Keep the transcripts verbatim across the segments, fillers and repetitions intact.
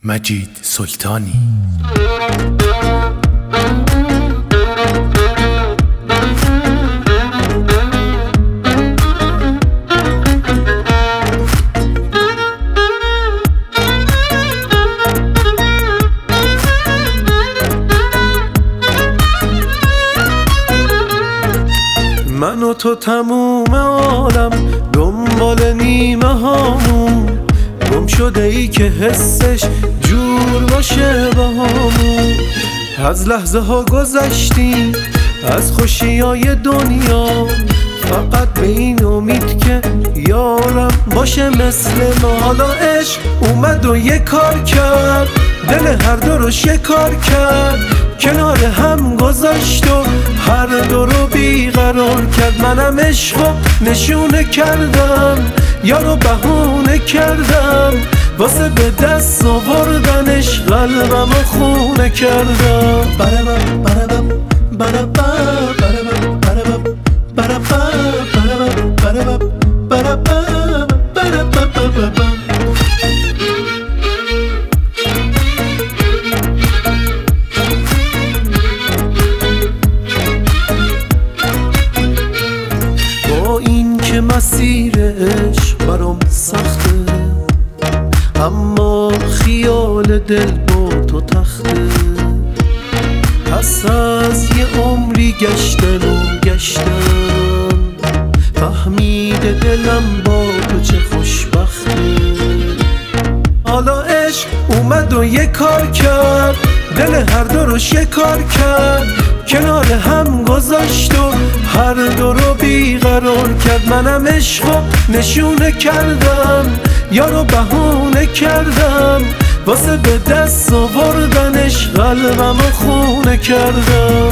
مجید سلطانی. من و تو تموم عالم دنبال نیمه هامون، گم شده ای که حسش جور باشه با همون. از لحظه ها گذشتیم از خوشی های دنیا، فقط به این امید که یارم باشه مثل ما. حالا عشق اومد و یه کار کرد، دل هر دو رو شکار کرد، کنار هم گذاشت و هر دو رو بیقرار کرد. منم عشقو نشونه کردم، یارو بهونه کردم، واسه به دست آوردنش قلبم و خونه کردم. بربب بربب بربب بربب بربب بربب بربب بربب بربب بربب بربب. با این که مسیر عشق برام سخته، اما خیال دل با تو تخته. پس از یه عمری گشتن و گشتن، فهمیده دلم با تو چه خوشبخته. حالا عشق اومد و یه کار کرد، دل هر دو رو شکار کرد، کنار هم گذاشت و هر دو رو بیقرار کرد. منم عشقو نشونه کردم، یارو بهونه کردم، واسه به دست آوردنش قلبم و خونه کردم.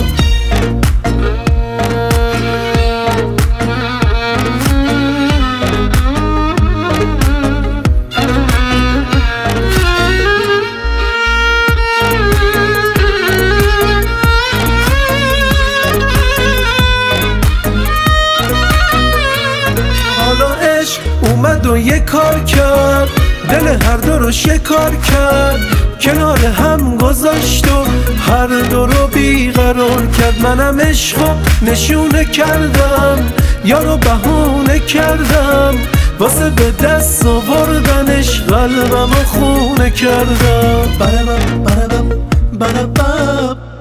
اومد و یه کار کرد، دل هر دو رو شکار کرد، کنار هم گذاشت و هر دو رو بیقرار کرد. منم عشقو نشونه کردم، یارو بهونه کردم، واسه به دست آوردنش قلبم و خونه کردم. بربب بربب بربب